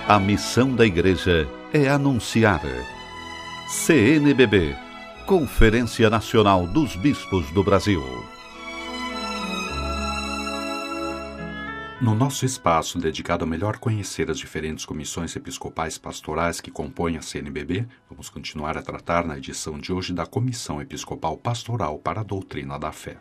A missão da Igreja é anunciar. CNBB, Conferência Nacional dos Bispos do Brasil. No nosso espaço dedicado a melhor conhecer as diferentes comissões episcopais pastorais que compõem a CNBB, vamos continuar a tratar na edição de hoje da Comissão Episcopal Pastoral para a Doutrina da Fé.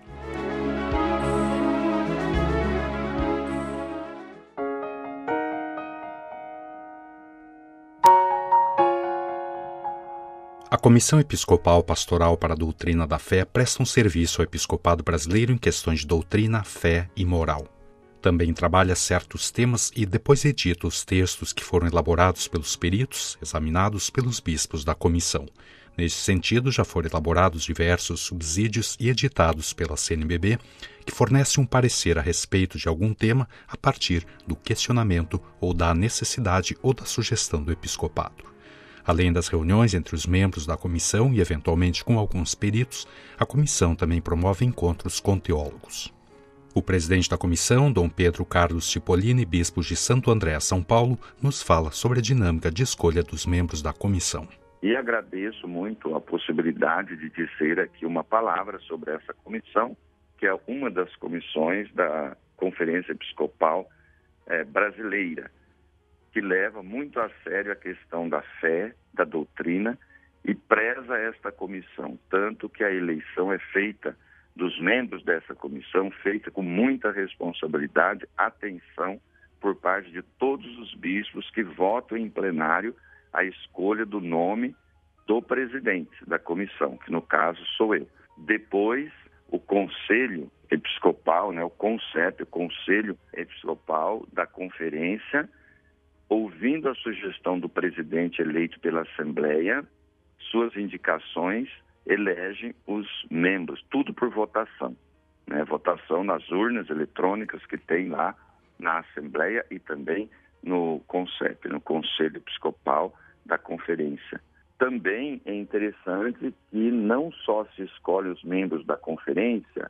A Comissão Episcopal Pastoral para a Doutrina da Fé presta um serviço ao episcopado brasileiro em questões de doutrina, fé e moral. Também trabalha certos temas e depois edita os textos que foram elaborados pelos peritos, examinados pelos bispos da comissão. Neste sentido, já foram elaborados diversos subsídios e editados pela CNBB, que fornece um parecer a respeito de algum tema a partir do questionamento ou da necessidade ou da sugestão do episcopado. Além das reuniões entre os membros da comissão e, eventualmente, com alguns peritos, a comissão também promove encontros com teólogos. O presidente da comissão, Dom Pedro Carlos Cipollini, bispo de Santo André, São Paulo, nos fala sobre a dinâmica de escolha dos membros da comissão. E agradeço muito a possibilidade de dizer aqui uma palavra sobre essa comissão, que é uma das comissões da Conferência Episcopal Brasileira, que leva muito a sério a questão da fé, da doutrina, e preza esta comissão, tanto que a eleição é feita dos membros dessa comissão, feita com muita responsabilidade, atenção, por parte de todos os bispos que votam em plenário a escolha do nome do presidente da comissão, que no caso sou eu. Depois, o Conselho Episcopal, o CONCEP, o Conselho Episcopal da Conferência, ouvindo a sugestão do presidente eleito pela Assembleia, suas indicações, elegem os membros, tudo por votação. Votação nas urnas eletrônicas que tem lá na Assembleia e também no CONCEP, no Conselho Episcopal da Conferência. Também é interessante que não só se escolhe os membros da conferência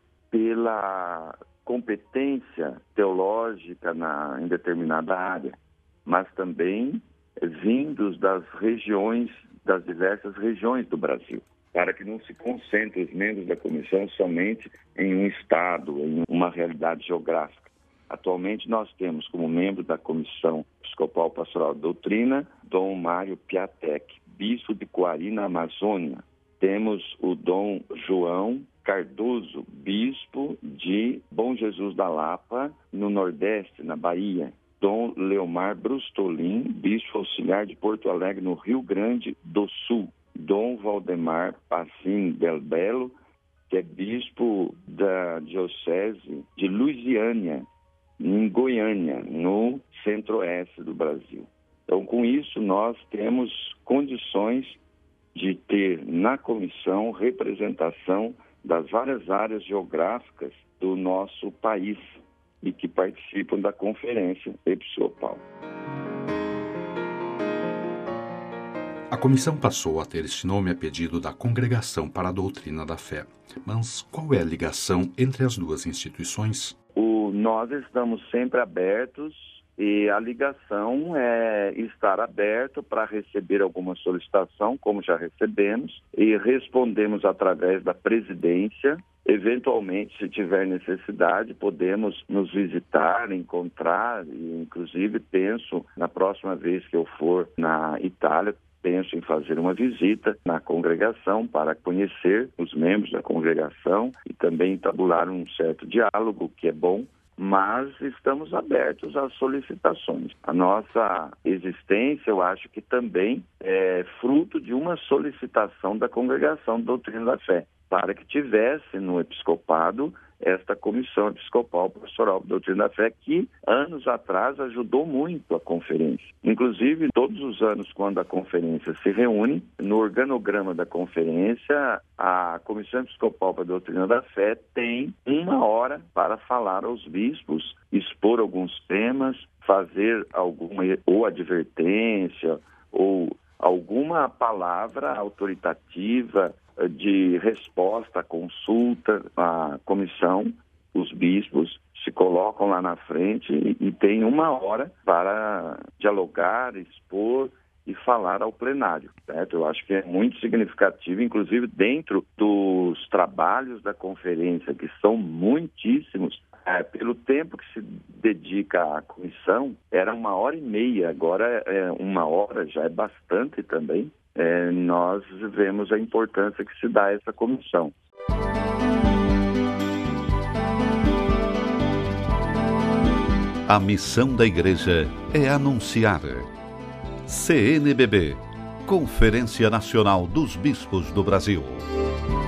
pela competência teológica em determinada área, mas também vindos das diversas regiões do Brasil, para que não se concentre os membros da comissão somente em um estado, em uma realidade geográfica. Atualmente nós temos como membro da Comissão Episcopal Pastoral da Doutrina, Dom Mário Piatek, bispo de Coari, na Amazônia. Temos o Dom João Cardoso, bispo de Bom Jesus da Lapa, no Nordeste, na Bahia. Dom Leomar Brustolin, bispo auxiliar de Porto Alegre, no Rio Grande do Sul. Dom Valdemar Passim Del Belo, que é bispo da Diocese de Lusiânia, em Goiânia, no centro-oeste do Brasil. Então, com isso, nós temos condições de ter na comissão representação das várias áreas geográficas do nosso país e que participam da Conferência Episcopal. A comissão passou a ter este nome a pedido da Congregação para a Doutrina da Fé. Mas qual é a ligação entre as duas instituições? Nós estamos sempre abertos e a ligação é estar aberto para receber alguma solicitação, como já recebemos, e respondemos através da presidência. Eventualmente, se tiver necessidade, podemos nos visitar, encontrar, e inclusive penso, na próxima vez que eu for na Itália, penso em fazer uma visita na congregação para conhecer os membros da congregação e também tabular um certo diálogo, que é bom, mas estamos abertos às solicitações. A nossa existência, eu acho que também é fruto de uma solicitação da Congregação de Doutrina da Fé, para que tivesse no episcopado esta Comissão Episcopal Pastoral da Doutrina da Fé, que anos atrás ajudou muito a conferência. Inclusive, todos os anos, quando a conferência se reúne, no organograma da conferência, a Comissão Episcopal para a Doutrina da Fé tem 1 hora para falar aos bispos, expor alguns temas, fazer alguma ou advertência ou alguma palavra autoritativa de resposta à consulta à comissão, os bispos se colocam lá na frente e tem 1 hora para dialogar, expor e falar ao plenário, certo? Eu acho que é muito significativo, inclusive dentro dos trabalhos da conferência, que são muitíssimos, pelo tempo que se dedica à comissão, era 1h30, agora 1 hora, já é bastante também. Nós vemos a importância que se dá a essa comissão. A missão da Igreja é anunciar. CNBB, Conferência Nacional dos Bispos do Brasil.